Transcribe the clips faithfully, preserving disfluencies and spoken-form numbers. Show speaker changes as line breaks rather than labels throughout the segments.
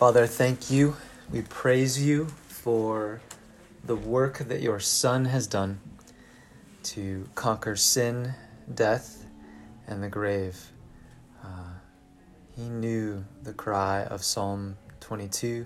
Father, thank you. We praise you for the work that your Son has done to conquer sin, death, and the grave. Uh, he knew the cry of Psalm twenty-two,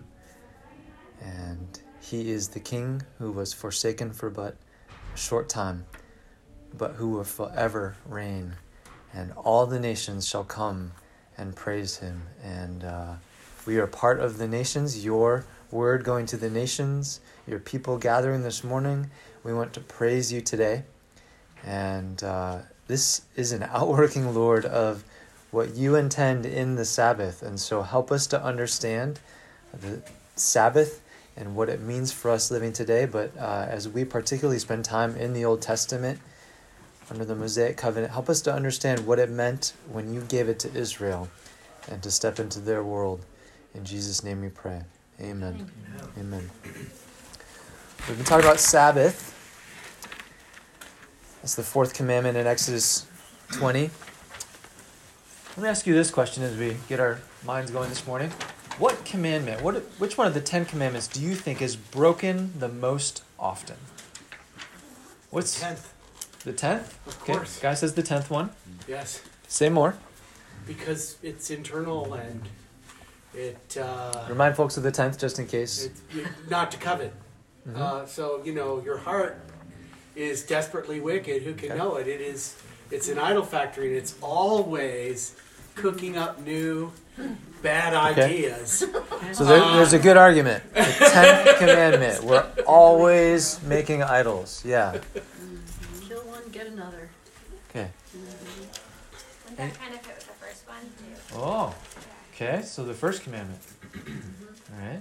and he is the King who was forsaken for but a short time, but who will forever reign, and all the nations shall come and praise him. And uh, we are part of the nations, your word going to the nations, your people gathering this morning. We want to praise you today. And uh, this is an outworking, Lord, of what you intend in the Sabbath. And so help us to understand the Sabbath and what it means for us living today. But uh, as we particularly spend time in the Old Testament, under the Mosaic covenant, help us to understand what it meant when you gave it to Israel and to step into their world. In Jesus' name we pray. Amen. Amen. Amen. We've been talking about Sabbath. That's the fourth commandment in Exodus twenty. Let me ask you this question as we get our minds going this morning. What commandment, what, which one of the Ten Commandments do you think is broken the most often? What's
the tenth?
The tenth?
Of course.
Okay. Guy says the tenth one.
Yes.
Say more.
Because it's internal and it... Uh,
Remind folks of the tenth just in case.
It's, not to covet. Mm-hmm. Uh, so, you know, your heart is desperately wicked. Who can okay. know it? It is, it's an idol factory, and it's always cooking up new bad okay. ideas.
So there, there's a good argument. The tenth commandment. We're always making idols. Yeah.
Kill one, get another.
Okay.
Mm-hmm. And that kind of fit with the first one, too.
Oh. Okay, so the first commandment.
Mm-hmm.
All right.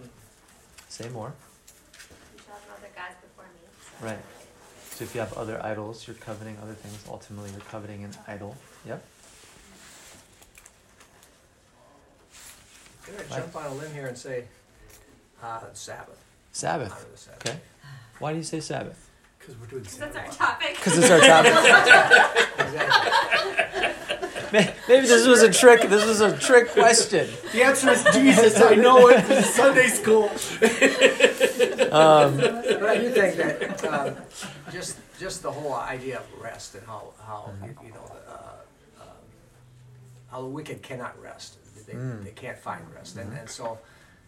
Say more.
You shall have no other gods before me. So.
Right. So if you have other idols, you're coveting other things. Ultimately, you're coveting an idol. Yep.
I'm going to jump on a limb here and say uh, Sabbath.
Sabbath. Sabbath. Okay. Why do you say Sabbath?
Because we're doing
Sabbath. Because that's our topic.
Because it's our topic. Exactly. Maybe this was a trick. This was a trick question.
The answer is Jesus. I know it. This is Sunday school.
um, but I do think that um, just just the whole idea of rest and how how mm-hmm. you, you know uh, um, how the wicked cannot rest. They mm. they can't find rest, mm-hmm. and and so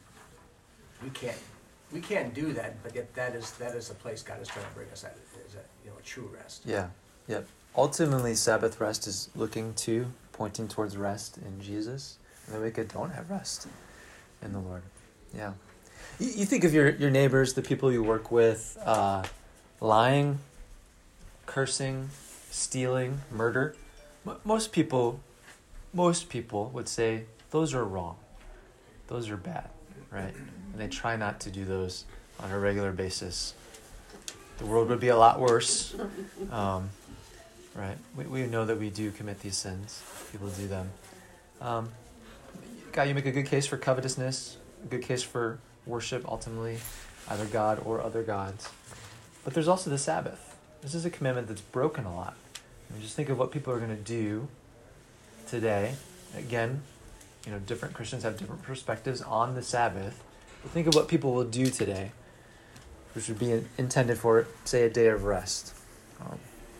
we can't we can't do that. But yet that is that is the place God is trying to bring us at. Is a you know a true rest.
Yeah. Yep. Ultimately, Sabbath rest is looking to, pointing towards rest in Jesus. And the wicked don't have rest in the Lord. Yeah. You, you think of your, your neighbors, the people you work with, uh, lying, cursing, stealing, murder. M- most people, most people would say those are wrong. Those are bad, right? And they try not to do those on a regular basis. The world would be a lot worse. Um, Right. We we know that we do commit these sins. People do them. Um, God, you make a good case for covetousness, a good case for worship, ultimately, either God or other gods. But there's also the Sabbath. This is a commandment that's broken a lot. I mean, just think of what people are going to do today. Again, you know, different Christians have different perspectives on the Sabbath. But think of what people will do today, which would be intended for, say, a day of rest. Um,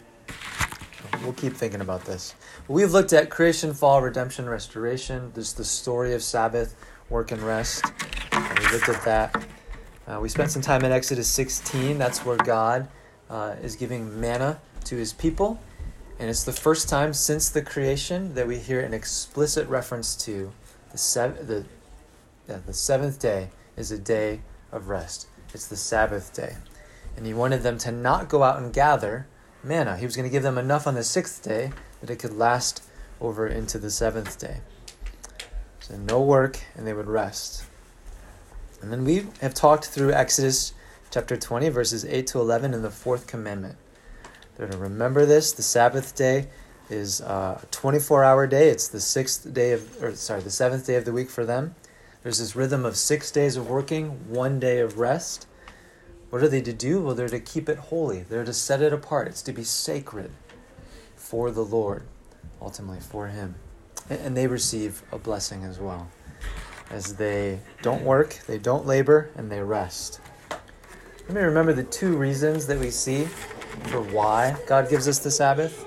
We'll keep thinking about this. We've looked at creation, fall, redemption, restoration. This is the story of Sabbath, work and rest. We looked at that. Uh, we spent some time in Exodus sixteen. That's where God uh, is giving manna to his people. And it's the first time since the creation that we hear an explicit reference to the, sev- the, yeah, the seventh day is a day of rest. It's the Sabbath day. And he wanted them to not go out and gather manna. He was going to give them enough on the sixth day that it could last over into the seventh day. So no work, and they would rest. And then we have talked through Exodus chapter twenty, verses eight to eleven, in the fourth commandment. They're to remember this. The Sabbath day is a twenty-four hour day. It's the sixth day of, or sorry, the seventh day of the week for them. There's this rhythm of six days of working, one day of rest. What are they to do? Well, they're to keep it holy. They're to set it apart. It's to be sacred for the Lord, ultimately for him. And they receive a blessing as well. as they don't work, they don't labor, and they rest. Let me remember the two reasons that we see for why God gives us the Sabbath.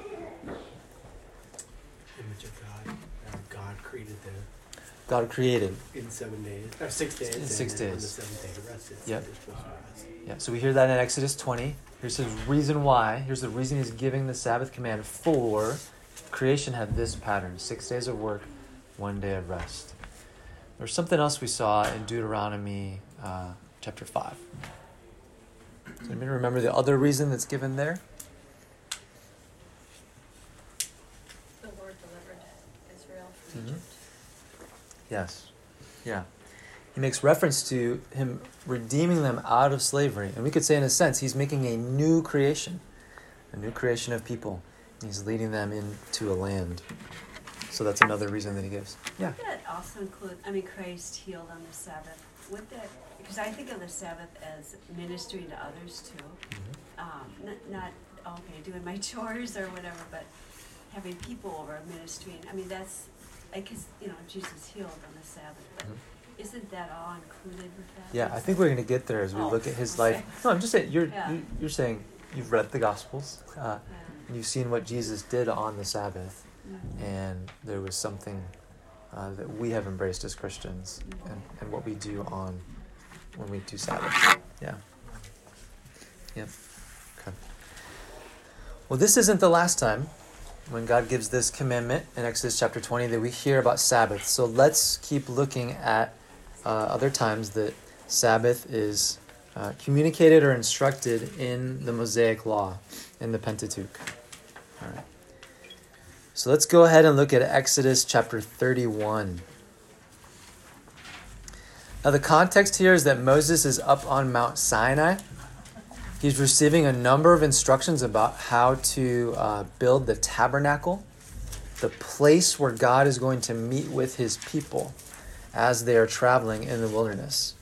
Image of God. Uh, God created the
God created.
in seven days, or six days.
In six
and then On the
days.
seventh day, he rested. So
Yep.
they're supposed to rest.
Yeah, so we hear that in Exodus twenty. Here's his reason why. Here's the reason he's giving the Sabbath command for. Creation had this pattern: six days of work, one day of rest. There's something else we saw in Deuteronomy uh, chapter five. Does anybody remember the other reason that's given there?
The Lord delivered Israel from
Mhm.
Egypt.
Yes. Yeah. He makes reference to him redeeming them out of slavery. And we could say, in a sense, he's making a new creation, a new creation of people. And he's leading them into a land. So that's another reason that he gives. Yeah.
Would that also include, I mean, Christ healed on the Sabbath? Would that, because I think of the Sabbath as ministering to others too.
Mm-hmm.
Um, not, not, okay, doing my chores or whatever, but having people over ministering. I mean, that's, I guess, you know, Jesus healed on the Sabbath, but
Mhm.
isn't that all included with that?
Yeah, I think we're going to get there as we
Oh,
look at his
okay.
life. No, I'm just saying, you're,
Yeah.
you- you're saying you've read the Gospels. Uh,
Yeah.
and you've seen what Jesus did on the Sabbath.
Mhm.
And there was something uh, that we have embraced as Christians, and, and what we do on when we do Sabbath. Yeah. Yep. Okay. Well, this isn't the last time when God gives this commandment in Exodus chapter twenty that we hear about Sabbath. So let's keep looking at uh, other times that Sabbath is uh, communicated or instructed in the Mosaic Law, in the Pentateuch. All right. So let's go ahead and look at Exodus chapter thirty-one. Now the context here is that Moses is up on Mount Sinai. He's receiving a number of instructions about how to uh, build the tabernacle, the place where God is going to meet with his people as they are traveling in the wilderness.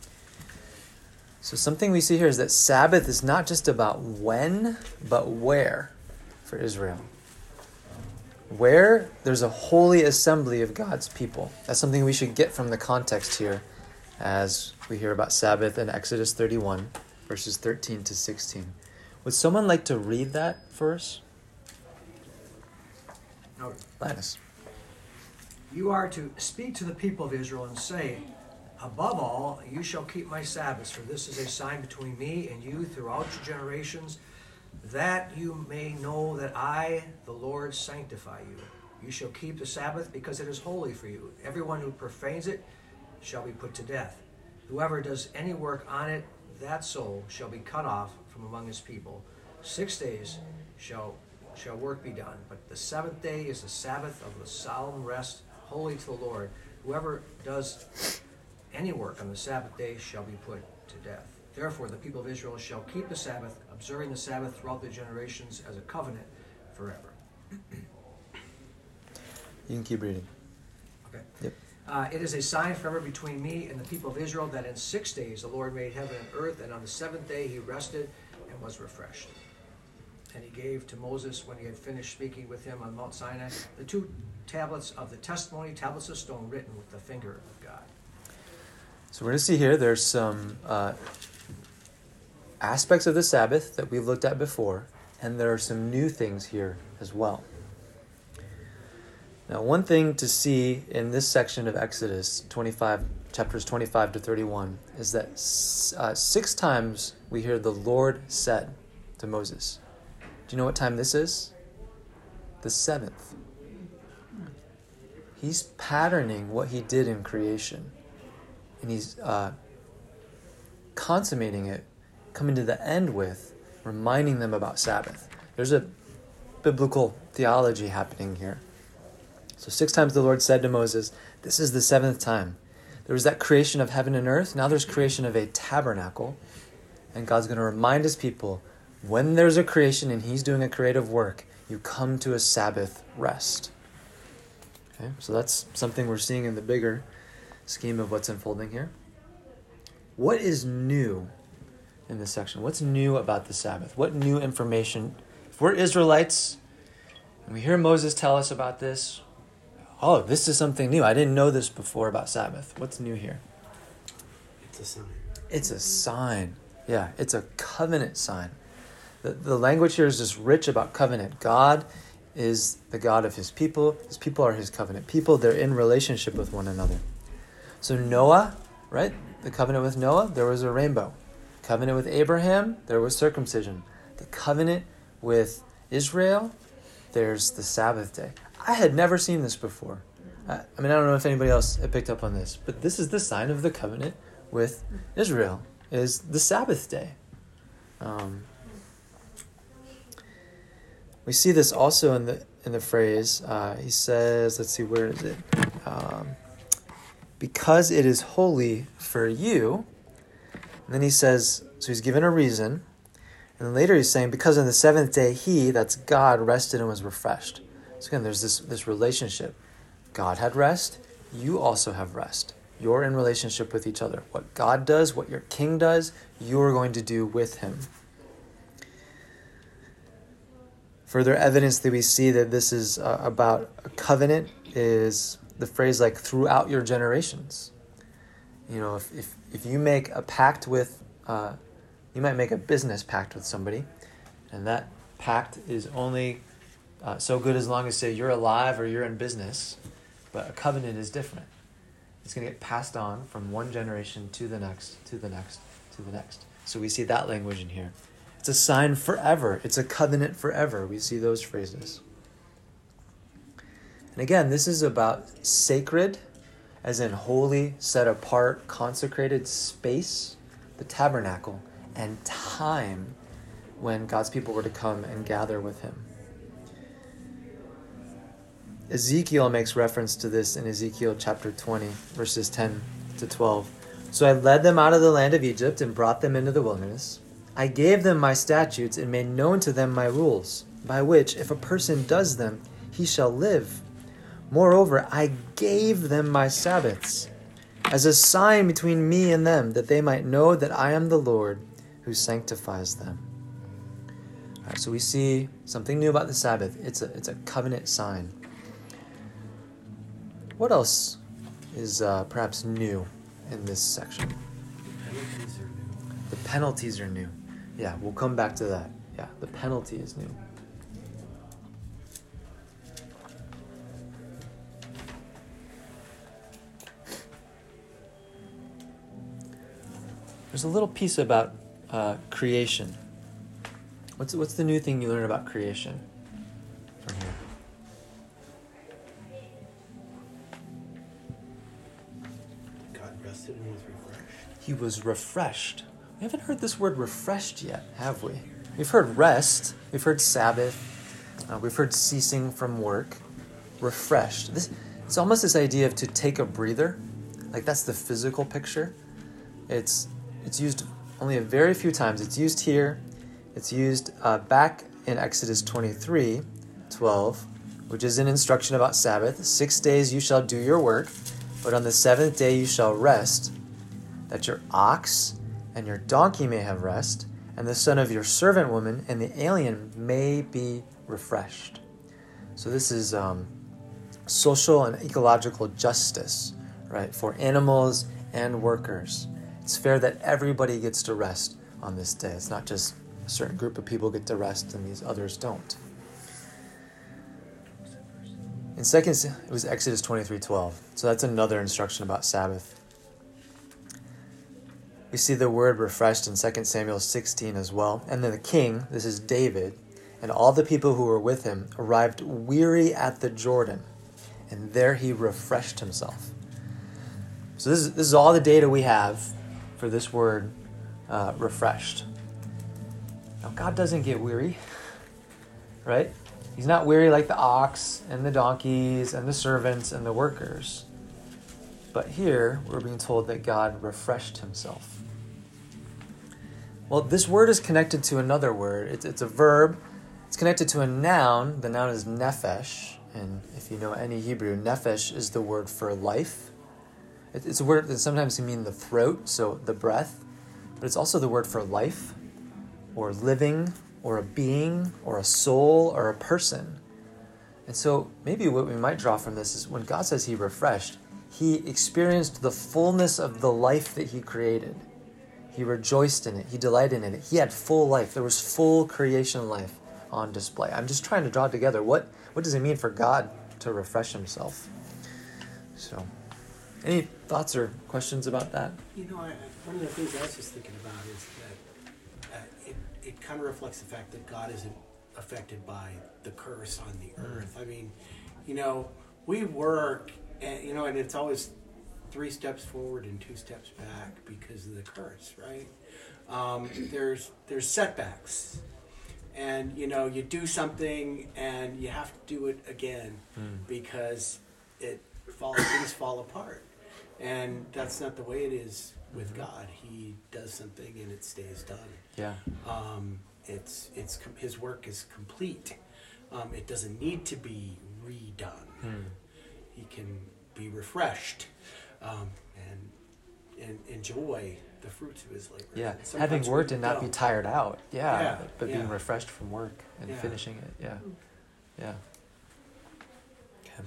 So something we see here is that Sabbath is not just about when, but where for Israel. Where there's a holy assembly of God's people. That's something we should get from the context here as we hear about Sabbath in Exodus thirty-one, verses thirteen to sixteen. Would someone like to read that for us?
No.
Linus.
You are to speak to the people of Israel and say, above all, you shall keep my Sabbaths, for this is a sign between me and you throughout your generations, that you may know that I, the Lord, sanctify you. You shall keep the Sabbath because it is holy for you. Everyone who profanes it shall be put to death. Whoever does any work on it, that soul shall be cut off from among his people. Six days shall shall work be done, but the seventh day is the Sabbath of the solemn rest, holy to the Lord. Whoever does any work on the Sabbath day shall be put to death. Therefore, the people of Israel shall keep the Sabbath, observing the Sabbath throughout the generations as a covenant forever.
You can keep reading.
Okay.
Yep.
Uh, it is a sign forever between me and the people of Israel that in six days the Lord made heaven and earth, and on the seventh day he rested and was refreshed. And he gave to Moses, when he had finished speaking with him on Mount Sinai, the two tablets of the testimony, tablets of stone written with the finger of God.
So we're going to see here there's some uh, aspects of the Sabbath that we've looked at before, and there are some new things here as well. Now, one thing to see in this section of Exodus twenty-five, chapters twenty-five to thirty-one, is that uh, six times we hear the Lord said to Moses. Do you know what time this is? The seventh. He's patterning what he did in creation. And he's uh, consummating it, coming to the end with, reminding them about Sabbath. There's a biblical theology happening here. So six times the Lord said to Moses, this is the seventh time. There was that creation of heaven and earth. Now there's creation of a tabernacle. And God's going to remind his people, when there's a creation and he's doing a creative work, you come to a Sabbath rest. Okay, so that's something we're seeing in the bigger scheme of what's unfolding here. What is new in this section? What's new about the Sabbath? What new information? If we're Israelites and we hear Moses tell us about this, oh, this is something new. I didn't know this before about Sabbath. What's new here?
It's a sign.
It's a sign. Yeah, it's a covenant sign. The, the language here is just rich about covenant. God is the God of his people. His people are his covenant people. They're in relationship with one another. So Noah, right? The covenant with Noah, there was a rainbow. Covenant with Abraham, there was circumcision. The covenant with Israel, there's the Sabbath day. I had never seen this before. I, I mean, I don't know if anybody else had picked up on this, but this is the sign of the covenant with Israel, is the Sabbath day. Um, we see this also in the in the phrase. Uh, he says, let's see, where is it? Um, because it is holy for you. And then he says, so he's given a reason. And then later he's saying, because on the seventh day he, that's God, rested and was refreshed. So again, there's this, this relationship. God had rest. You also have rest. You're in relationship with each other. What God does, what your king does, you're going to do with him. Further evidence that we see that this is uh, about a covenant is the phrase like throughout your generations. You know, if if, if you make a pact with, uh, you might make a business pact with somebody, and that pact is only uh, so good as long as, say, you're alive or you're in business, but a covenant is different. It's going to get passed on from one generation to the next, to the next, to the next. So we see that language in here. It's a sign forever. It's a covenant forever. We see those phrases. And again, this is about sacred, as in holy, set apart, consecrated space, the tabernacle, and time when God's people were to come and gather with him. Ezekiel makes reference to this in Ezekiel chapter twenty, verses ten to twelve. So I led them out of the land of Egypt and brought them into the wilderness. I gave them my statutes and made known to them my rules, by which, if a person does them, he shall live. Moreover, I gave them my Sabbaths, as a sign between me and them, that they might know that I am the Lord who sanctifies them. All right, so we see something new about the Sabbath. It's a, it's a covenant sign. What else is uh, perhaps new in this section?
The penalties are new.
The penalties are new. Yeah, we'll come back to that. Yeah, the penalty is new. There's a little piece about uh, creation. What's what's the new thing you learn about creation from here?
God rested and was refreshed.
He was refreshed. We haven't heard this word refreshed yet, have we? We've heard rest. We've heard Sabbath. Uh, we've heard ceasing from work. Refreshed. This, it's almost this idea of to take a breather. Like that's the physical picture. It's it's used only a very few times. It's used here. It's used uh, back in Exodus twenty-three twelve, which is an instruction about Sabbath. Six days you shall do your work, but on the seventh day you shall rest, that your ox and your donkey may have rest, and the son of your servant woman and the alien may be refreshed. So this is um, social and ecological justice, right, for animals and workers. It's fair that everybody gets to rest on this day. It's not just a certain group of people get to rest and these others don't. In second, it was Exodus twenty-three twelve. So that's another instruction about Sabbath. We see the word refreshed in Second Samuel sixteen as well. And then the king, this is David, and all the people who were with him arrived weary at the Jordan, and there he refreshed himself. So this is, this is all the data we have for this word, uh, refreshed. Now, God doesn't get weary, right? He's not weary like the ox and the donkeys and the servants and the workers. But here, we're being told that God refreshed himself. Well, this word is connected to another word. It's, it's a verb. It's connected to a noun. The noun is nephesh. And if you know any Hebrew, nephesh is the word for life. It, it's a word that sometimes can mean the throat, so the breath. But it's also the word for life, or living, or a being, or a soul, or a person. And so maybe what we might draw from this is when God says he refreshed, he experienced the fullness of the life that he created. He rejoiced in it. He delighted in it. He had full life. There was full creation life on display. I'm just trying to draw together what, what does it mean for God to refresh himself? So, any thoughts or questions about that?
You know, I, one of the things I was just thinking about is that uh, it, it kind of reflects the fact that God isn't affected by the curse on the earth. I mean, you know, we work, and, you know, and it's always three steps forward and two steps back because of the curse, right? Um, there's there's setbacks, and you know, you do something and you have to do it again mm. because it fall, things fall apart, and that's not the way it is with mm-hmm. God. He does something and it stays done.
Yeah.
Um, it's it's his work is complete. Um, it doesn't need to be redone. Mm. He can be refreshed um, and and enjoy the fruits of his labor.
Yeah, having worked and not don't. be tired out. Yeah,
yeah
but, but
yeah.
being refreshed from work and
yeah.
finishing it. Yeah, yeah. Okay.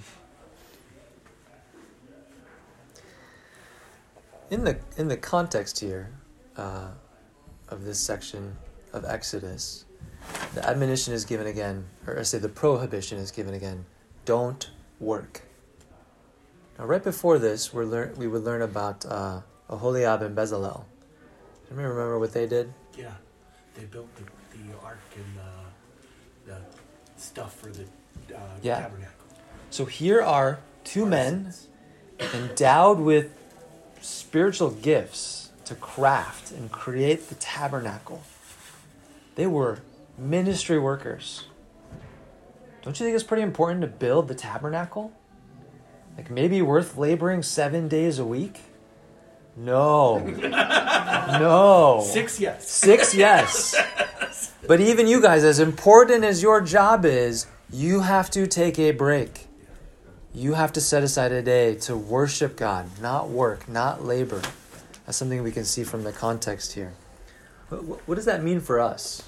In the in the context here uh, of this section of Exodus, the admonition is given again, or I say the prohibition is given again. Don't work. Now, right before this, we're lear- we would learn about uh, Oholiab and Bezalel. Do you remember what they did?
Yeah, they built the, the ark and the, the stuff for the uh,
yeah.
tabernacle.
So here are two men endowed with spiritual gifts to craft and create the tabernacle. They were ministry workers. Don't you think it's pretty important to build the tabernacle? Like maybe worth laboring seven days a week? No. No.
Six yes.
Six yes. But even you guys, as important as your job is, you have to take a break. You have to set aside a day to worship God, not work, not labor. That's something we can see from the context here. What, what does that mean for us?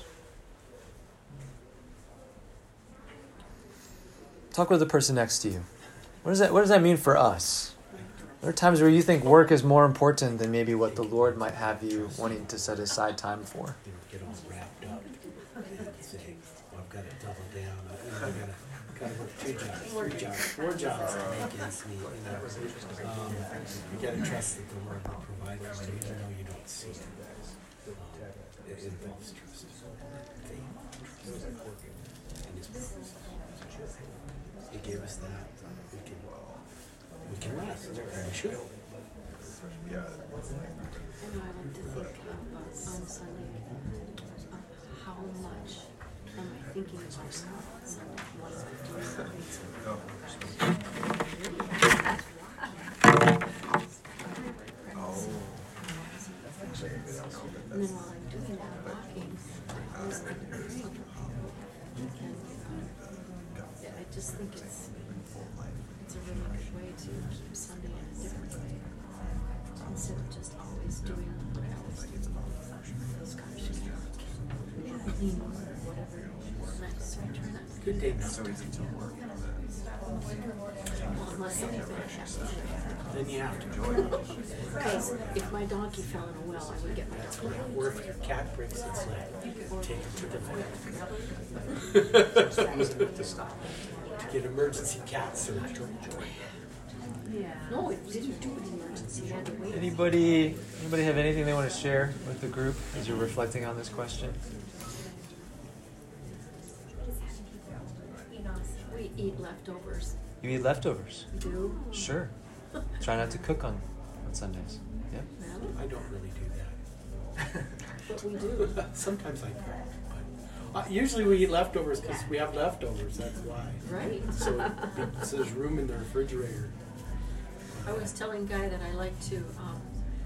Talk with the person next to you. What does that, what does that mean for us? There are times where you think work is more important than maybe what the Lord might have you wanting to set aside time for.
You know, get all wrapped up and say, well, I've got to double down. I've got to, got to work two jobs, three jobs, four jobs to make ends meet. You know, um, you got to trust that the Lord will provide for you, even though you don't see it. Um, it involves trust. Faith, trust, and His purpose. He gave us that. We can, we can rest, and we should.
I know I like to think about on Sunday uh, how much am I thinking of myself on Sunday? What am I doing? And then while I'm doing that, walking, I was thinking of something. And uh, I just think it's it's a really good way to keep Sunday in a different way. Instead of just always doing what I always do. Those guys, yeah, clean or whatever. Nice. Try not to
Good day.
Well, unless something bad happens.
Then you have to.
Because if my donkey fell in a well, I would get my donkey.
Or if your cat breaks its leg, take it to the vet. To get emergency cat surgery.
Yeah. No, it didn't do an emergency. You had to wait.
Anybody, anybody have anything they want to share with the group as you're reflecting on this question?
We eat leftovers.
You eat leftovers?
We do?
Sure. Try not to cook on, on Sundays. Yeah.
Really?
I don't really do that.
But we do.
Sometimes I cook, but uh, usually we eat leftovers because we have leftovers. That's why.
Right.
So, it, so there's room in the refrigerator.
I was telling Guy that I like to um,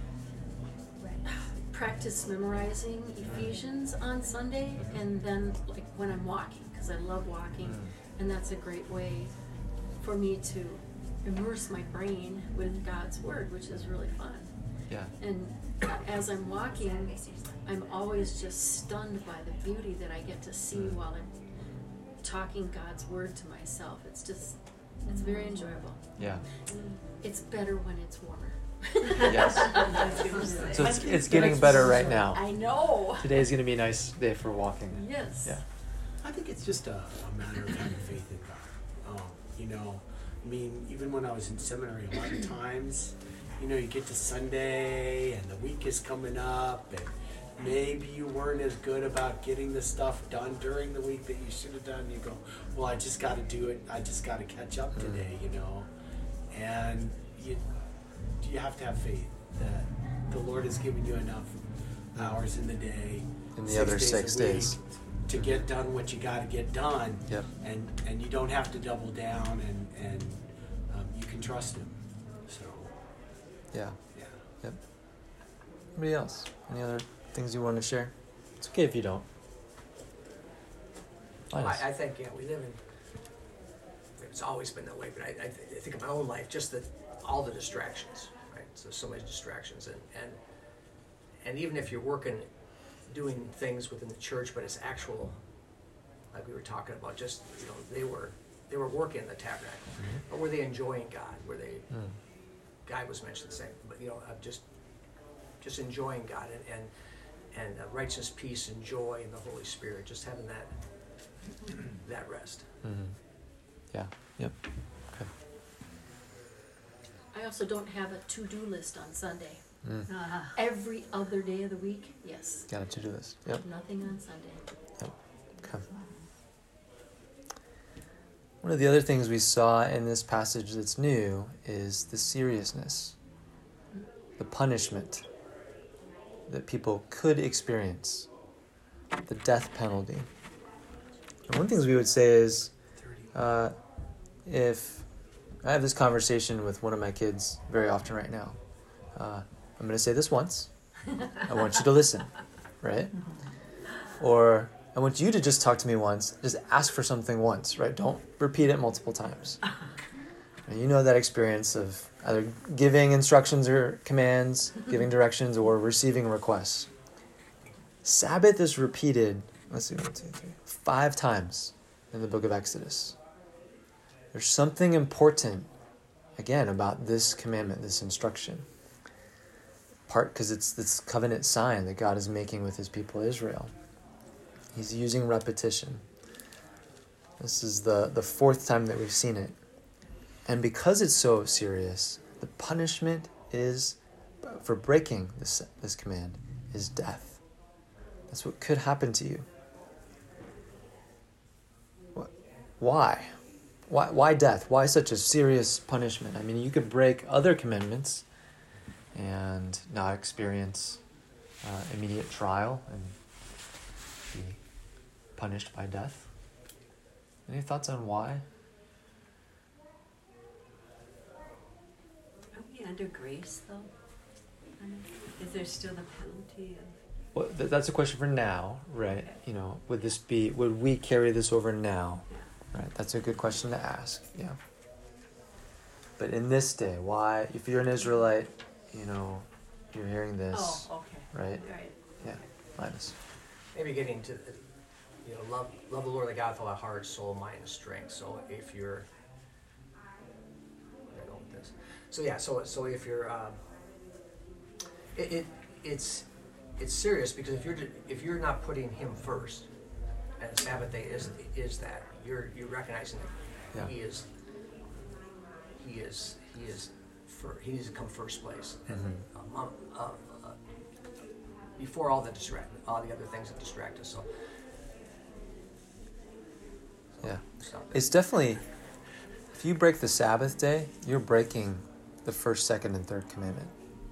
practice memorizing Ephesians on Sunday, and then like when I'm walking, because I love walking, and that's a great way for me to immerse my brain with God's Word, which is really fun.
Yeah.
And as I'm walking, I'm always just stunned by the beauty that I get to see while I'm talking God's word to myself. It's just, it's very enjoyable.
Yeah.
It's better when it's warmer.
Yes. So it's, it's getting better right now.
I know.
Today's going to be a nice day for walking.
Yes.
Yeah.
I think it's just a, a matter of having faith in God. Um, you know, I mean, even when I was in seminary, a lot of times, you know, you get to Sunday and the week is coming up, and maybe you weren't as good about getting the stuff done during the week that you should have done. You go, well, I just got to do it. I just got to catch up today, you know. And you you have to have faith that the Lord has given you enough hours in the day,
In the
six
other
days
six
a week,
days.
to get done what you got to get done.
Yep.
And and you don't have to double down, and and um, you can trust Him. So
Yeah.
yeah.
Yep. Anybody else? Any other things you want to share? It's okay if you don't. Linus.
I, I think, yeah, we live in, it's always been that way, but I, I, th- I think of my own life, just the, all the distractions, right? So, so many distractions, and, and, and even if you're working, doing things within the church, but it's actual, like we were talking about, just, you know, they were, they were working in the tabernacle,
Mhm.
but were they enjoying God? Were they,
Mm.
Guy was mentioned the same, but, you know, I'm just, just enjoying God, and, and, and uh, righteousness, peace, and joy in the Holy Spirit, just having that, that rest.
Mm-hmm. Yeah. Yep. Okay.
I also don't have a to-do list on Sunday.
Mm.
Ah. Every other day of the week, yes.
Got a to-do list. Yep.
Nothing on Sunday.
Yep. Okay. One of the other things we saw in this passage that's new is the seriousness, the punishment that people could experience, the death penalty. And one of the things we would say is, uh, if I have this conversation with one of my kids very often right now, uh, I'm going to say this once. I want you to listen, right? Or I want you to just talk to me once. Just ask for something once, right? Don't repeat it multiple times. And you know that experience of either giving instructions or commands, giving directions, or receiving requests. Sabbath is repeated, let's see, one, two, three, five times in the book of Exodus. There's something important, again, about this commandment, this instruction. Part because it's this covenant sign that God is making with his people Israel. He's using repetition. This is the, the fourth time that we've seen it. And because it's so serious, the punishment is, for breaking this, this command, is death. That's what could happen to you. What? Why? Why, why death? Why such a serious punishment? I mean, you could break other commandments and not experience uh, immediate trial and be punished by death. Any thoughts on why?
Are we under grace, though? I mean, is there still the penalty of...
Well, th- that's a question for now, right? You know, would this be, would we carry this over now? Right, that's a good question to ask, yeah. But in this day, why, if you're an Israelite, you know, you're hearing this,
Oh, okay.
right?
Right.
Yeah, Linus.
Maybe getting to, the, you know, love love the Lord thy God with all thy heart, soul, mind, and strength. So if you're, where do I go with this? So yeah, so so if you're, um, it, it it's it's serious because if you're if you're not putting Him first, and Sabbath day is is that you're you're recognizing that
Yeah.
He is He is He is for He needs to come first place, and
Mhm.
um, uh, uh, before all the distract all the other things that distract us. So.
Yeah.
So,
It's definitely, if you break the Sabbath day, you're breaking the first, second, and third commandment.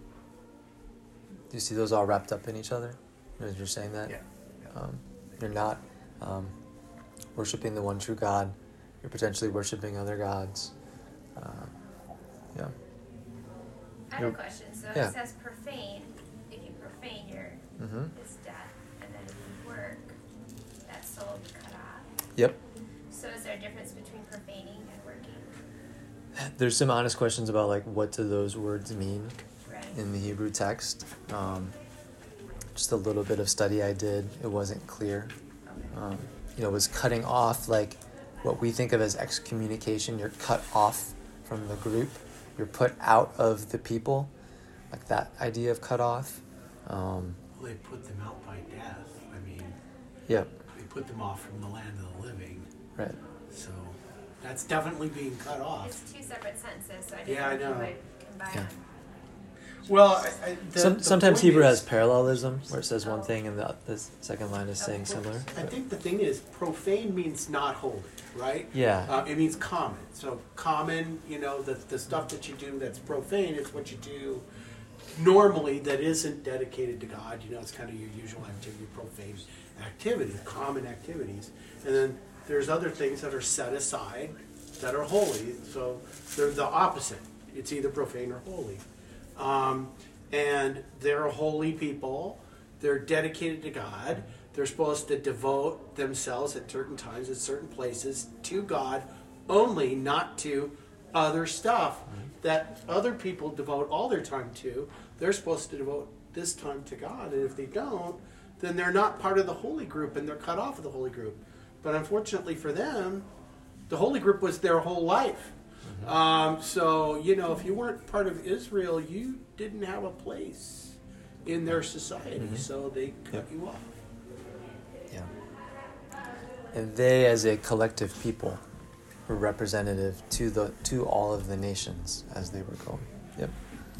Do you see those all wrapped up in each other? As you're saying that?
yeah. yeah.
Um, you're not um, worshiping the one true God. You're potentially worshiping other gods. Uh, yeah.
I have
You're-
a question. So
yeah.
it says profane. If you profane your
Mm-hmm.
is death, and then if you work, that soul will be cut off.
Yep.
So is there a difference between profaning and working?
There's some honest questions about like what do those words mean
Right.
in the Hebrew text. Um, just a little bit of study I did. It wasn't clear.
Okay.
Um, you know, was cutting off like what we think of as excommunication. You're cut off from the group. You're put out of the people, like that idea of cut off. Um,
Well, they put them out by death. I mean,
yep,
they put them off from the land of the living.
right.
So that's definitely being cut off.
It's two separate sentences, so I didn't
Yeah, I
know if
know.
you would combine
Yeah.
them.
Well, I, I, the,
Some,
the
sometimes
point
Hebrew
is-
has parallelism, where it says one thing and the, the second line is saying similar.
I think the thing is, profane means not holy, right?
Yeah.
Uh, it means common. So common, you know, the, the stuff that you do that's profane is what you do normally that isn't dedicated to God. You know, it's kind of your usual activity, profane activities, common activities. And then there's other things that are set aside that are holy. So they're the opposite. It's either profane or holy. Um, and they're a holy people. They're dedicated to God. They're supposed to devote themselves at certain times, at certain places, to God only, not to other stuff that other people devote all their time to. They're supposed to devote this time to God. And if they don't, then they're not part of the holy group and they're cut off of the holy group. But unfortunately for them, the holy group was their whole life. Um, so, you know, if you weren't part of Israel, you didn't have a place in their society.
Mhm.
So they cut
Yep.
you off.
Yeah. And they, as a collective people, were representative to the to all of the nations as they were going. Yep.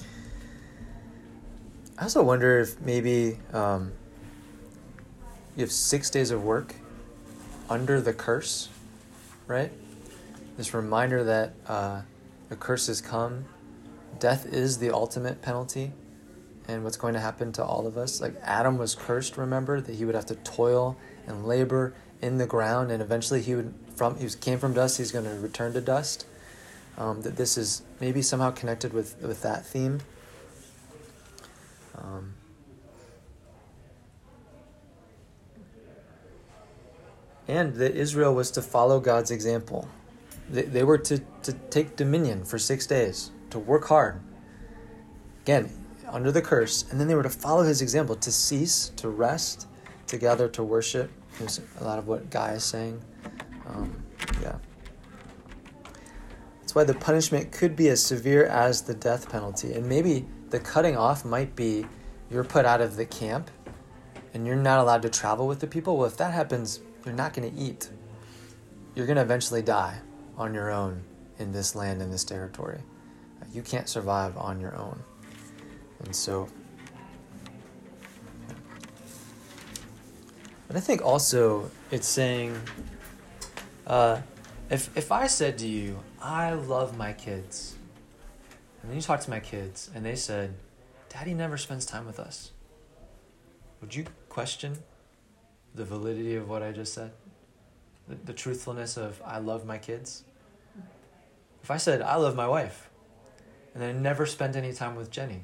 I also wonder if maybe um, you have six days of work under the curse, right? This reminder that uh, the curse has come. Death is the ultimate penalty, and what's going to happen to all of us. Like Adam was cursed, remember, that he would have to toil and labor in the ground, and eventually he would from he was, came from dust. He's going to return to dust. Um, that this is maybe somehow connected with with that theme. Um, and that Israel was to follow God's example. They, they were to, to take dominion for six days, to work hard. Again, under the curse. And then they were to follow his example, to cease, to rest, to gather, to worship. There's a lot of what Guy is saying. Um, yeah. That's why the punishment could be as severe as the death penalty. And maybe the cutting off might be you're put out of the camp and you're not allowed to travel with the people. Well, if that happens, you're not going to eat. You're going to eventually die on your own in this land, in this territory. You can't survive on your own. And so, yeah. But I think also it's saying, uh, if if I said to you, I love my kids, and then you talk to my kids, and they said, Daddy never spends time with us, would you question the validity of what I just said? The, the truthfulness of I love my kids? If I said, I love my wife, and then never spent any time with Jenny,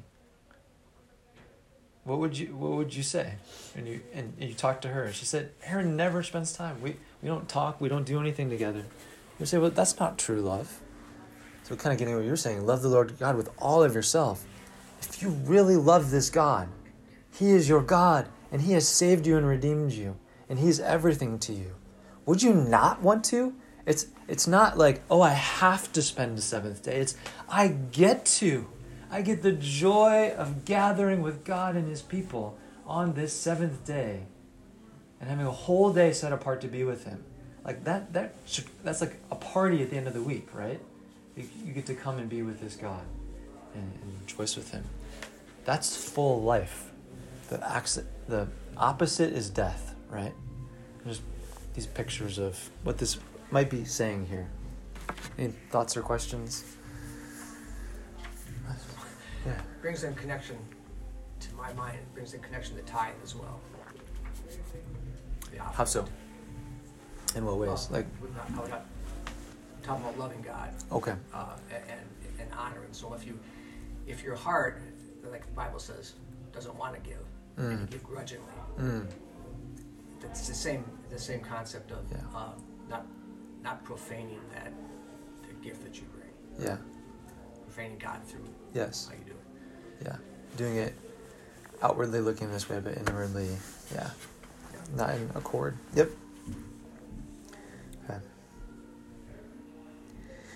what would you what would you say? And you and you talked to her, and she said, Aaron never spends time. We we don't talk, we don't do anything together. You say, well, that's not true love. So kind of getting what you're saying, love the Lord God with all of yourself. If you really love this God, He is your God, and He has saved you and redeemed you, and He's everything to you. Would you not want to? It's it's not like, oh, I have to spend the seventh day. It's I get to. I get the joy of gathering with God and His people on this seventh day and having a whole day set apart to be with Him. Like that, that should, that's like a party at the end of the week, right? You, you get to come and be with this God and, and rejoice with Him. That's full life. The, acc- the opposite is death, right? There's these pictures of what this might be saying here. Any thoughts or questions? Yeah.
Brings in connection to my mind. It brings in connection to tithe as well. The
How so? In what ways?
Well,
Like,
we're not, we're not talking about loving God
okay.
uh, and, and honoring. So if you, if your heart, like the Bible says, doesn't want to give, and you
Mm.
give grudgingly,
Mm.
it's the same the same concept of
Yeah.
uh, not not profaning that the gift that you bring,
Yeah.
profaning God through
Yes.
how you do it.
Yeah. Doing it outwardly looking this way, but inwardly, yeah.
Yeah.
Not in accord. Yep. Okay.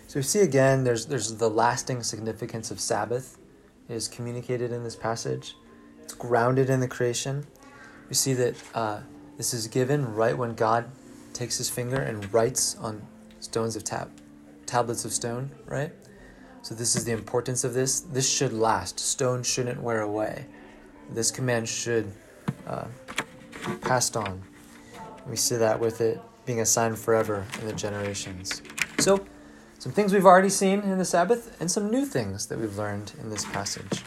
So we see again, there's there's the lasting significance of Sabbath is communicated in this passage. It's grounded in the creation. We see that uh, this is given right when God takes his finger and writes on stones of tab, tablets of stone, right? So this is the importance of this. This should last. Stone shouldn't wear away. This command should uh, be passed on. We see that with it being a sign forever in the generations. So, some things we've already seen in the Sabbath and some new things that we've learned in this passage.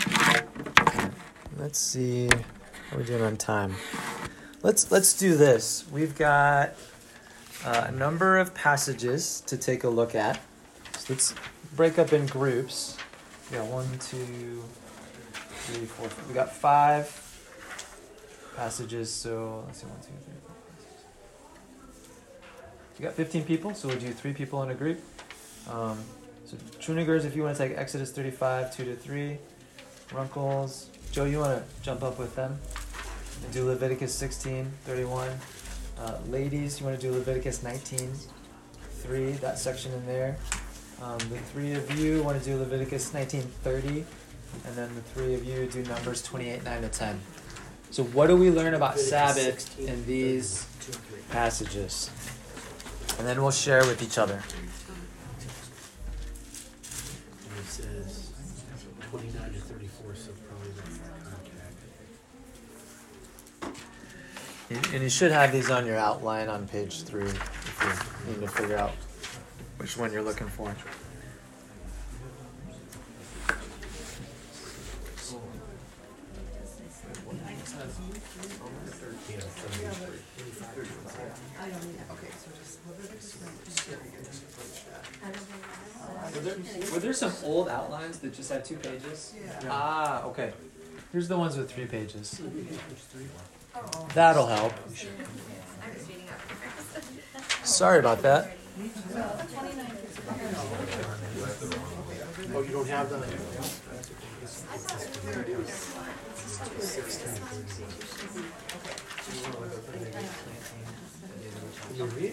Let's see how we're doing on time. Let's let's do this. We've got uh, a number of passages to take a look at. So let's break up in groups. We got one, two, three, four. We got five passages. So let's see, one, two, three, four. We got fifteen people, so we'll do three people in a group. Um, so Trunigers, if you want to take Exodus thirty-five, two to three. Runkles, Joe, you want to jump up with them and do Leviticus sixteen, thirty-one. Uh, ladies, you want to do Leviticus nineteen, three, that section in there. Um, the three of you want to do Leviticus nineteen, thirty. And then the three of you do Numbers twenty-eight, nine to ten. So what do we learn about Sabbath in these passages? And then we'll share with each other.
And it says twenty-nine to thirty-four, so probably that's the contact.
And you should have these on your outline on page three if you need to figure out which one you're looking for. Were there, were there some old outlines that just had two pages? Yeah. Ah, okay. Here's the ones with three pages. That'll help. Sorry about that.
Oh, you don't have the... Can you read?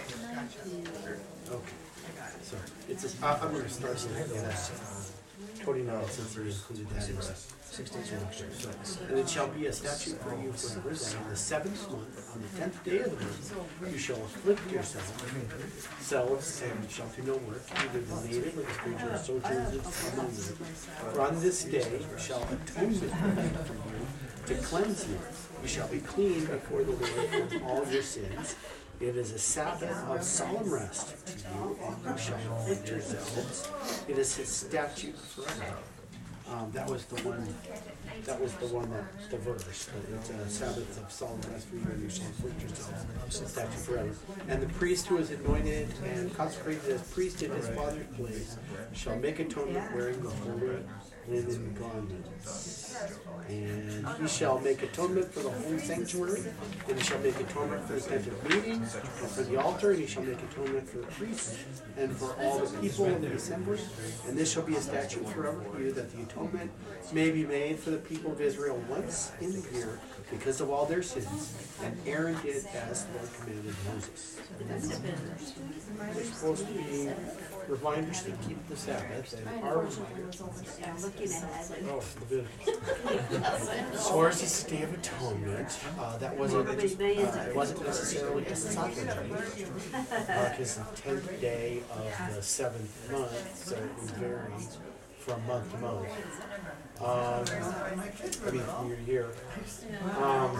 Okay. Sorry. It's just, I- I'm going to start with twenty-nine, since we included that in the sixteenth chapter. And it shall be a statute for you forever, that on the seventh month, on the tenth day of the month, you shall afflict yourselves, selves, and shall do no work, either the native or the stranger or sojourners among you. For on this day shall atonement be made for you, to cleanse you. You shall be clean before the Lord from all your sins. It is a Sabbath of solemn rest to you, and you shall afflict yourselves. It is his statute forever. Um, that was the one. That was the one that the verse. That it's a Sabbath of solemn rest for you, and you shall afflict yourselves. Statute forever. And the priest who is anointed and consecrated as priest in his father's place shall make atonement wearing the holy linen garments. And he shall make atonement for the holy sanctuary, and he shall make atonement for the tent of meeting, and for the altar, and he shall make atonement for the priests, and for all the people of the assembly. And this shall be a statute forever for you, that the atonement may be made for the people of Israel once in the year, because of all their sins. And Aaron did as the Lord commanded Moses. We're supposed to be reminders to keep the Sabbath, and our reminders. Oh, Leviticus. So ours is the Day of Atonement. Uh, that wasn't, uh, it wasn't necessarily a Sunday, because uh, the tenth day of the seventh month, so it would vary from month to month. Um, I mean, from year to year. Um,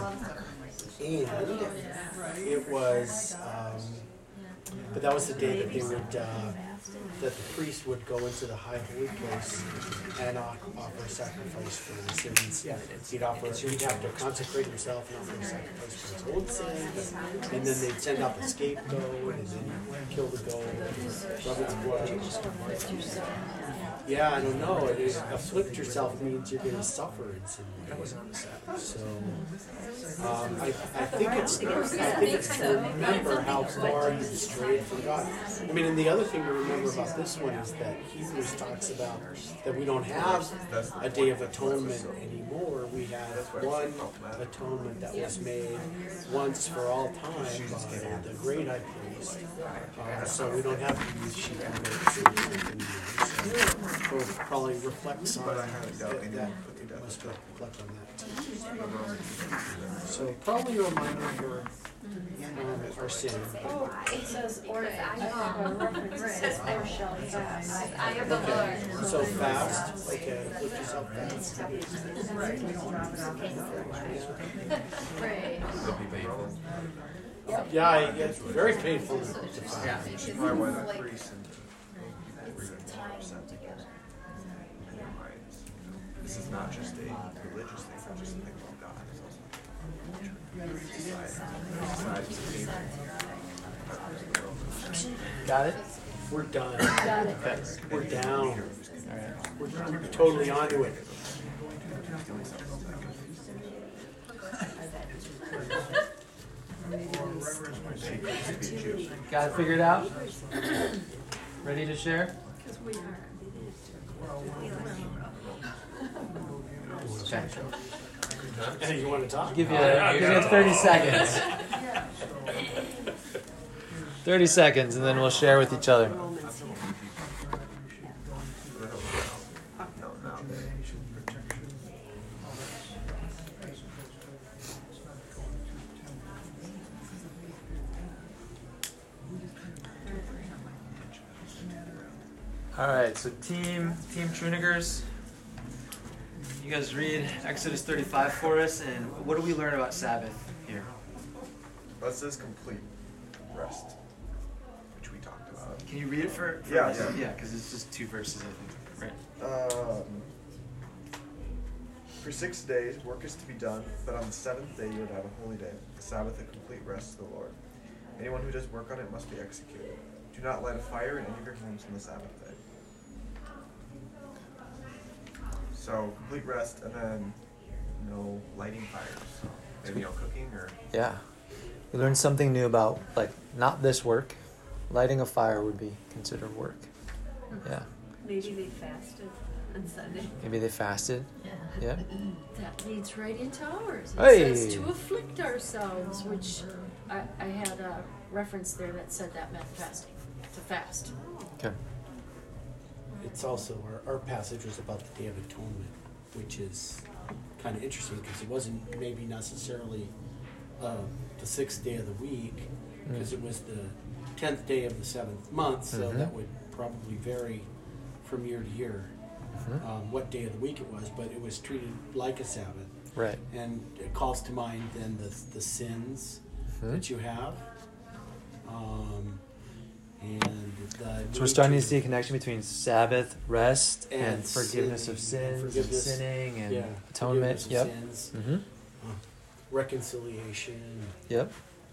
and it was, um, but that was the day that they would, uh, that the priest would go into the high holy place and uh, offer a sacrifice for the sins. He'd offer, he'd have to consecrate himself and offer a sacrifice for his own sins, and then they'd send out the scapegoat and then kill the goat, rub its blood. Yeah, I don't know. It is, afflict yourself means you're going to suffer in sin. That was on the Sabbath. So, um, I, I think it's I think it's to remember how far you've strayed from God. I mean, and the other thing to remember about this one is that Hebrews talks about that we don't have a Day of Atonement anymore. we have one atonement that was made once for all time by the great high priest. Uh, so we don't have to use sheep and goats anymore. So we'll probably reflects on that. that must reflect on that. So probably a reminder for um, our sin.
It says, or I have a reference, it says, thou shalt fast.
I am the Lord.
So fast, okay, lift yourself fast.
Pray.
Yeah, I- it's very painful to fast.
Yeah.
Time together.
This is not just a religious thing, it's just a thing about God.
Got it?
We're done.
Got it.
Okay.
We're down.
All right.
We're totally onto it.
Got it figured out? Ready to share? Okay.
And you want to talk?
Give you, give you thirty seconds. thirty seconds, and then we'll share with each other. All right, so team team Trunigers, you guys read Exodus thirty-five for us, and what do we learn about Sabbath here?
That says complete rest, which we talked about.
Can you read it for, for
Yeah,
us?
yeah.
Yeah, because it's just two verses, I think. Right.
Um, for six days work is to be done, but on the seventh day you would have a holy day, the Sabbath, a complete rest to the Lord. Anyone who does work on it must be executed. Do not light a fire in any of your homes on the Sabbath day. So complete rest, and then no lighting fires. Maybe no cooking or.
Yeah. We learned something new about, like, not this work. Lighting a fire would be considered work. Yeah.
Maybe they fasted on Sunday.
Maybe they fasted. Yeah.
That leads right into ours. It
Hey.
says to afflict ourselves, which I, I had a reference there that said that meant fasting, to fast.
Okay.
It's also, our, our passage was about the Day of Atonement, which is kind of interesting because it wasn't maybe necessarily uh, the sixth day of the week, because it was the tenth day of the seventh month, so
Mhm.
that would probably vary from year to year
Mhm.
um, what day of the week it was, but it was treated like a Sabbath.
Right.
And it calls to mind then the, the sins
Mhm.
that you have. Um, and the
So we're starting to see a connection between Sabbath, rest, and,
And
forgiveness of
sinning, and
sins, and
forgiveness-
sinning, and
yeah,
atonement.
forgiveness of
Yep.
sins,
Mm-hmm.
uh, reconciliation.
Yep.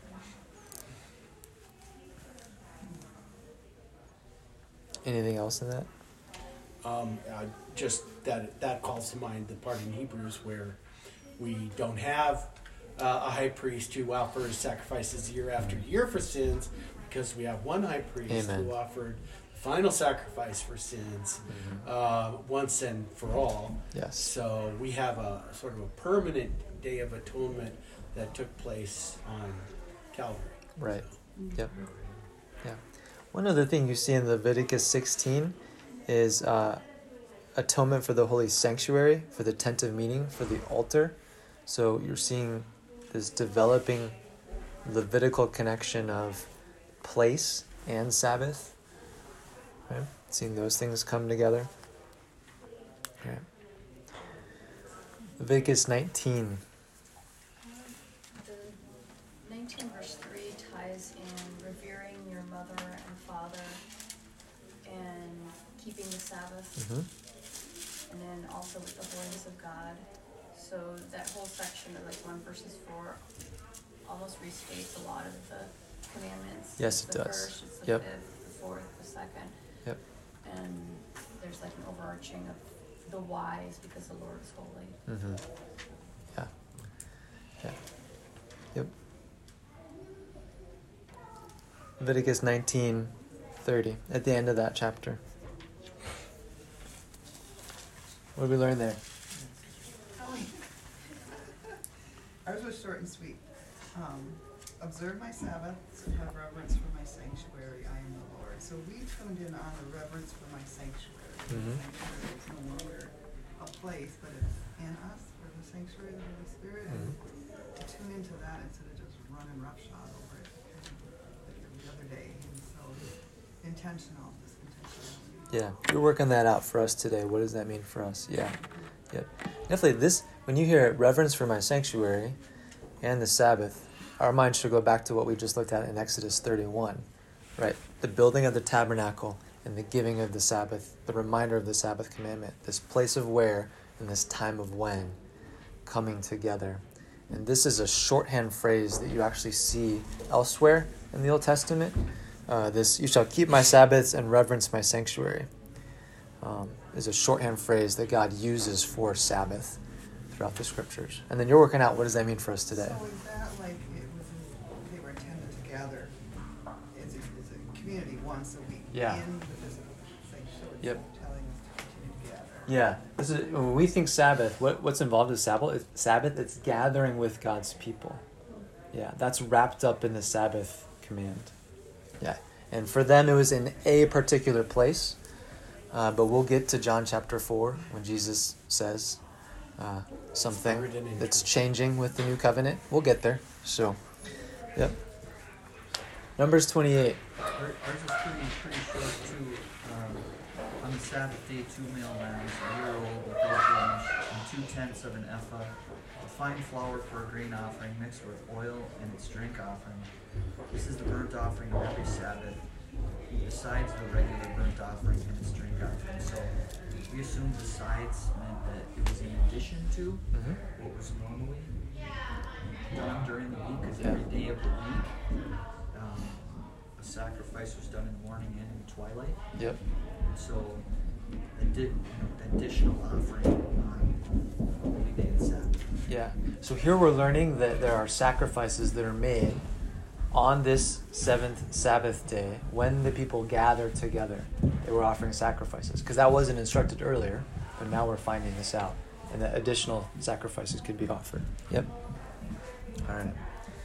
Anything else in that?
Um, uh, just that that calls to mind the part in Hebrews where we don't have uh, a high priest who offers sacrifices year after year for sins, because we have one high priest
Amen.
who offered the final sacrifice for sins
Mm-hmm.
uh, once and for all.
Yes.
So we have a sort of a permanent Day of Atonement that took place on Calvary.
Right. Yep. Yeah. One other thing you see in Leviticus sixteen is uh, atonement for the holy sanctuary, for the tent of meeting, for the altar. So you're seeing this developing Levitical connection of place and Sabbath. Right? Seeing those things come together. Right. Leviticus nineteen.
The nineteen verse three ties in revering your mother and father and keeping the Sabbath,
Mm-hmm.
and then also with the holiness of God. So that whole section of like one verses four almost restates a lot of the commandments.
Yes,
It's
it
the
does.
First, it's the
Yep.
fifth, the fourth, the second.
Yep.
And there's like an overarching of the why is because the Lord is holy.
Mm-hmm. Yeah. Yeah. Yep. Leviticus nineteen thirty, at the end of that chapter. What did we learn there?
Ours was short and sweet. Um, observe my Sabbaths and have reverence for my sanctuary. I am the Lord. So we tuned in on the reverence for my sanctuary.
Mhm.
The sanctuary is no longer a place, but it's in us, for the sanctuary of the Holy Spirit. And to tune into that instead of just running roughshod over it like every other day. And so intentional, just intentional.
Yeah, we're working that out for us today. What does that mean for us? Yeah, yep. Definitely this, when you hear reverence for my sanctuary and the Sabbath, our mind should go back to what we just looked at in Exodus thirty-one, right? The building of the tabernacle and the giving of the Sabbath, the reminder of the Sabbath commandment, this place of where and this time of when coming together. And this is a shorthand phrase that you actually see elsewhere in the Old Testament. Uh, this, you shall keep my Sabbaths and reverence my sanctuary, um, is a shorthand phrase that God uses for Sabbath throughout the scriptures. And then you're working out, what does that mean for us today?
So is that like it was, they were intended to gather as a, as a community once a week
Yeah.
in the physical sanctuary?
Yep.
Telling us to continue to gather.
Yeah, this is when we think Sabbath. What what's involved in Sabbath? It's Sabbath. It's gathering with God's people. Yeah, that's wrapped up in the Sabbath command. Yeah, and for them it was in a particular place, uh, but we'll get to John chapter four when Jesus says uh, something that's changing with the new covenant. We'll get there. So, yep. Numbers twenty-eight.
Ours is pretty pretty short too. Um, on the Sabbath day, two male lambs, a year old, without blemish, and two tenths of an ephah, a fine flour for a grain offering mixed with oil and its drink offering. This is the burnt offering of every Sabbath, besides the regular burnt offering and its drink offering. So we assumed besides meant that it was in addition to
Mm-hmm.
what was normally done during the week, because every day of the week, um, a sacrifice was done in the morning and in the twilight.
Yep.
And so, it did, you know, additional offering on the holy day of the Sabbath.
Yeah. So here we're learning that there are sacrifices that are made on this seventh Sabbath day when the people gather together. They were offering sacrifices because that wasn't instructed earlier, but now we're finding this out, and that additional sacrifices could be offered. Yep. All right.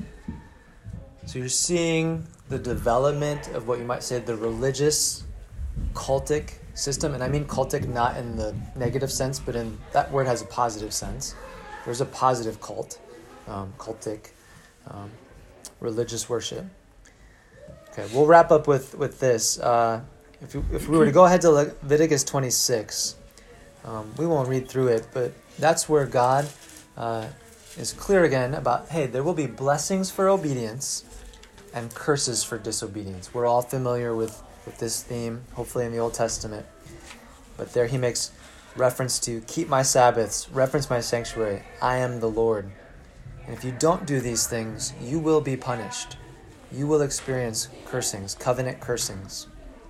So you're seeing the development of what you might say the religious cultic system, and I mean cultic not in the negative sense, but in that word has a positive sense. There's a positive cult, um, cultic, um, religious worship. Okay, we'll wrap up with with this. Uh, if you, if we were to go ahead to Leviticus twenty-six, um, we won't read through it, but that's where God uh, is clear again about, hey, there will be blessings for obedience and curses for disobedience. We're all familiar with, with this theme, hopefully in the Old Testament. But there he makes reference to keep my Sabbaths, reference my sanctuary. I am the Lord. And if you don't do these things, you will be punished. You will experience cursings, covenant cursings.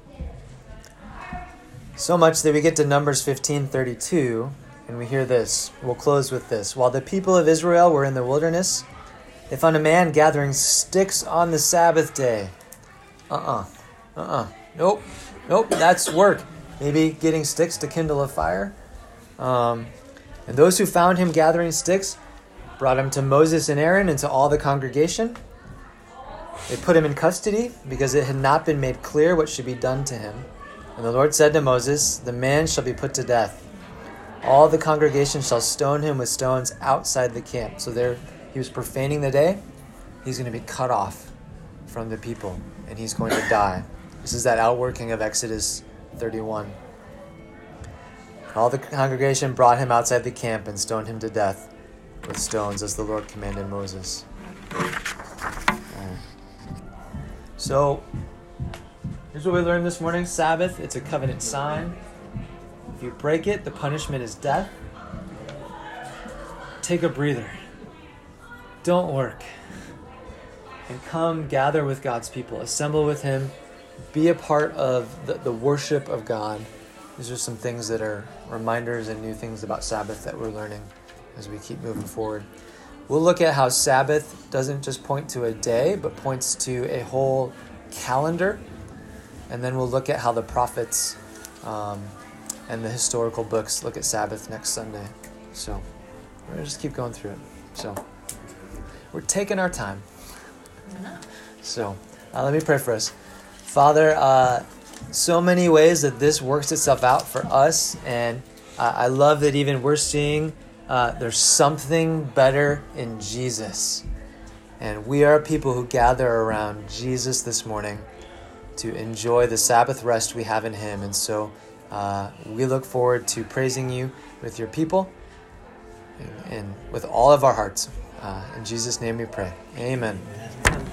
So much that we get to Numbers fifteen thirty-two, and we hear this. We'll close with this. While the people of Israel were in the wilderness, they found a man gathering sticks on the Sabbath day. Uh-uh. Uh-uh. Nope. Nope. That's work. Maybe getting sticks to kindle a fire. Um, and those who found him gathering sticks brought him to Moses and Aaron and to all the congregation. They put him in custody because it had not been made clear what should be done to him. And the Lord said to Moses, the man shall be put to death. All the congregation shall stone him with stones outside the camp. So there he was profaning the day. He's going to be cut off from the people, and he's going to die. This is that outworking of Exodus thirty-one. All the congregation brought him outside the camp and stoned him to death with stones, as the Lord commanded Moses. So, here's what we learned this morning. Sabbath, it's a covenant sign. If you break it, the punishment is death. Take a breather. Don't work. And come gather with God's people. Assemble with him. Be a part of the, the worship of God. These are some things that are reminders and new things about Sabbath that we're learning as we keep moving forward. We'll look at how Sabbath doesn't just point to a day, but points to a whole calendar. And then we'll look at how the prophets um, and the historical books look at Sabbath next Sunday. So we're going to just keep going through it. So we're taking our time. So uh, let me pray for us. Father, uh, so many ways that this works itself out for us, and uh, I love that even we're seeing uh, there's something better in Jesus. And we are people who gather around Jesus this morning to enjoy the Sabbath rest we have in him. And so uh, we look forward to praising you with your people and, and with all of our hearts. Uh, in Jesus' name we pray. Amen.